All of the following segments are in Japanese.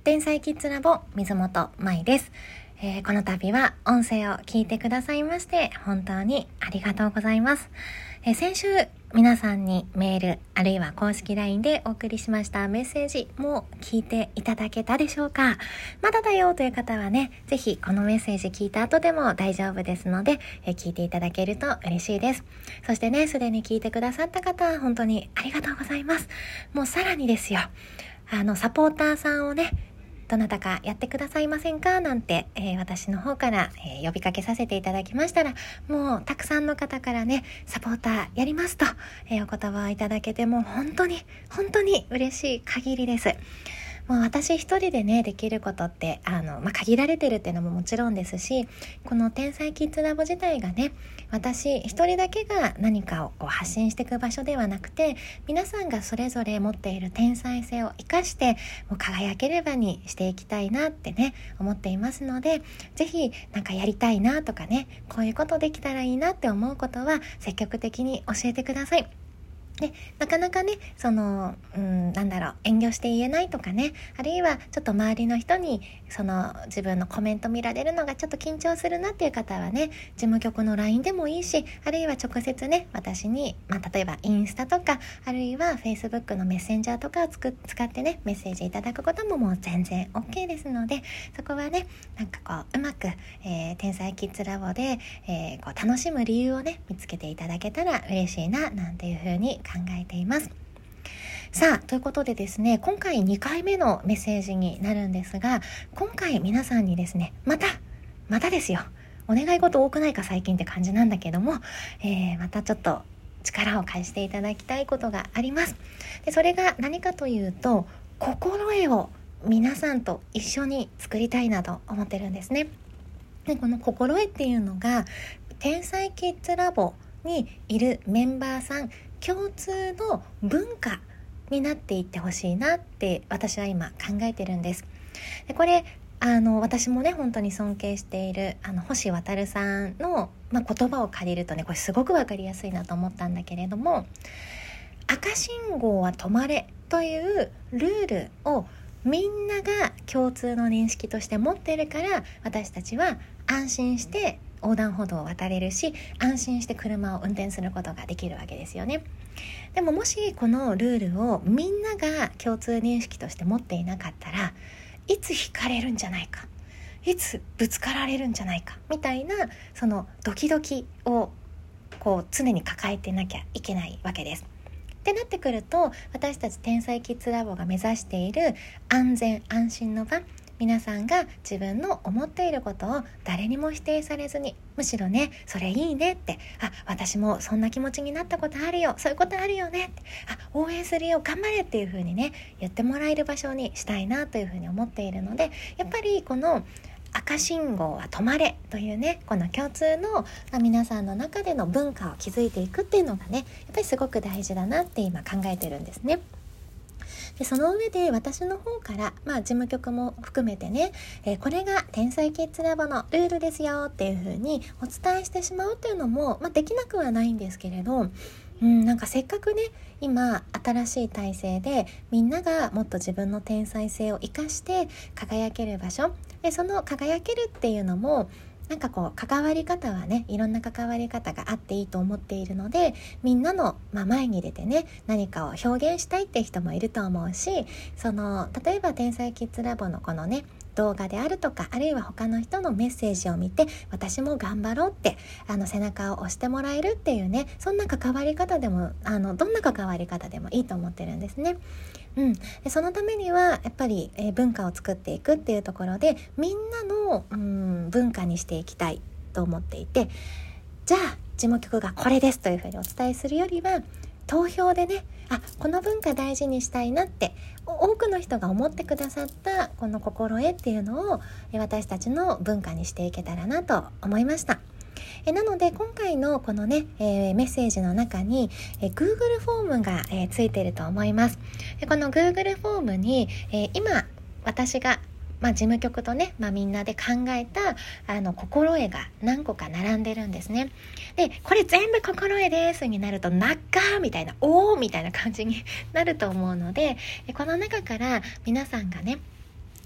天才キッズラボ水本舞です。この度は音声を聞いてくださいまして本当にありがとうございます。先週皆さんにメールあるいは公式 LINE でお送りしましたメッセージも聞いていただけたでしょうか。まだだよという方はね、ぜひこのメッセージ聞いた後でも大丈夫ですので、聞いていただけると嬉しいです。そしてね、すでに聞いてくださった方本当にありがとうございます。もうさらにですよ、サポーターさんをね、どなたかやってくださいませんかなんて、私の方から、呼びかけさせていただきましたら、もうたくさんの方からね、サポーターやりますと、お言葉をいただけても本当に嬉しい限りです。もう私一人でねできることって限られてるっていうのももちろんですし、この天才キッズラボ自体がね、私一人だけが何かを発信していく場所ではなくて、皆さんがそれぞれ持っている天才性を生かしてもう輝ける場にしていきたいなってね思っていますので、ぜひなんかやりたいなとかね、こういうことできたらいいなって思うことは積極的に教えてください。で、なかなかね、遠慮して言えないとかね、あるいはちょっと周りの人に自分のコメント見られるのがちょっと緊張するなっていう方はね、事務局の LINE でもいいし、あるいは直接ね、私に、例えばインスタとか、あるいは Facebook のメッセンジャーとかを使ってね、メッセージいただくことももう全然 OK ですので、そこはね、うまく、天才キッズラボで、楽しむ理由をね、見つけていただけたら嬉しいな、なんていうふうに考えています。さあ、ということでですね、今回2回目のメッセージになるんですが、今回皆さんにですね、またですよ、お願い事多くないか最近って感じなんだけども、またちょっと力を貸していただきたいことがあります。で、それが何かというと、心得を皆さんと一緒に作りたいなと思ってるんですね。で、この心得っていうのが天才キッズラボにいるメンバーさん共通の文化になっていってほしいなって私は今考えてるんです。で、これ私もね本当に尊敬している星渉さんの、言葉を借りるとね、これすごくわかりやすいなと思ったんだけれども、赤信号は止まれというルールをみんなが共通の認識として持っているから、私たちは安心して横断歩道を渡れるし、安心して車を運転することができるわけですよね。でももしこのルールをみんなが共通認識として持っていなかったら、いつ引かれるんじゃないか、いつぶつかられるんじゃないかみたいな、そのドキドキを常に抱えてなきゃいけないわけです。ってなってくると、私たち天才キッズラボが目指している安全安心の場、皆さんが自分の思っていることを誰にも否定されずに、むしろね、それいいねって、私もそんな気持ちになったことあるよ、そういうことあるよねって、応援するよ、頑張れっていう風にね言ってもらえる場所にしたいなという風に思っているので、やっぱりこの赤信号は止まれというね、この共通の、皆さんの中での文化を築いていくっていうのがね、やっぱりすごく大事だなって今考えてるんですね。で、その上で私の方から、事務局も含めてね、これが天才キッズラボのルールですよっていう風にお伝えしてしまうっていうのも、できなくはないんですけれど、せっかくね今新しい体制でみんながもっと自分の天才性を生かして輝ける場所で、その輝けるっていうのも関わり方はね、いろんな関わり方があっていいと思っているので、みんなの、前に出てね何かを表現したいって人もいると思うし、例えば天才キッズラボのこのね動画であるとか、あるいは他の人のメッセージを見て私も頑張ろうって背中を押してもらえるっていうね、そんな関わり方でもどんな関わり方でもいいと思ってるんですね。で、そのためにはやっぱり、文化を作っていくっていうところでみんなの、文化にしていきたいと思っていて、じゃあ事務局がこれですというふうにお伝えするよりは、投票でね、この文化大事にしたいなって多くの人が思ってくださったこの心得っていうのを私たちの文化にしていけたらなと思いました。なので今回のこのね、メッセージの中に、Google フォームが、ついていると思います。で、この Google フォームに、今私が事務局とね、みんなで考えた心得が何個か並んでるんですね。で、これ全部心得ですになるとなっかーみたいな、おーみたいな感じになると思うので、この中から皆さんがね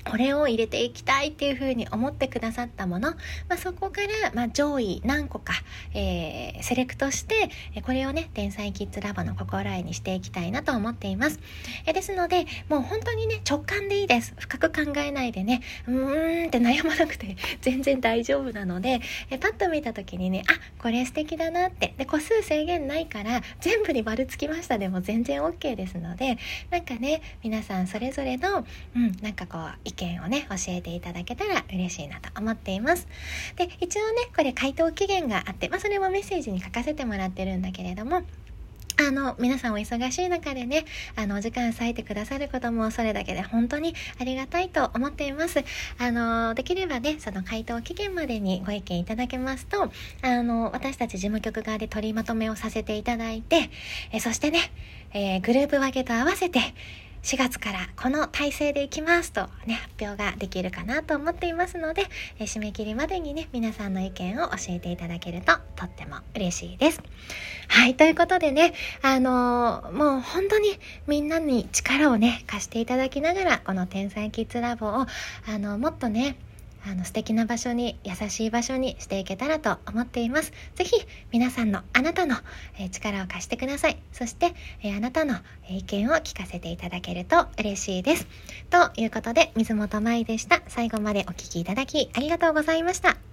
これを入れていきたいっていうふうに思ってくださったもの、そこから、上位何個か、セレクトして、これをね天才キッズラボの心得にしていきたいなと思っています。ですのでもう本当にね直感でいいです。深く考えないでねって悩まなくて全然大丈夫なので、パッと見た時にねこれ素敵だなって、で個数制限ないから全部に丸つきましたでも全然 OK ですので、なんかね皆さんそれぞれのなんかこう意見をね教えていただけたら嬉しいなと思っています。で一応ねこれ回答期限があって、それもメッセージに書かせてもらってるんだけれども、皆さんお忙しい中でねお時間割いてくださることもそれだけで本当にありがたいと思っています。できればねその回答期限までにご意見いただけますと私たち事務局側で取りまとめをさせていただいて、そしてね、グループ分けと合わせて4月からこの体制でいきますとね発表ができるかなと思っていますので、締め切りまでにね皆さんの意見を教えていただけるととっても嬉しいです。はい、ということでねもう本当にみんなに力をね貸していただきながらこの天才キッズラボをもっとね素敵な場所に優しい場所にしていけたらと思っています。ぜひ皆さんのあなたの、力を貸してください。そして、あなたの意見を聞かせていただけると嬉しいです。ということで水本舞でした。最後までお聞きいただきありがとうございました。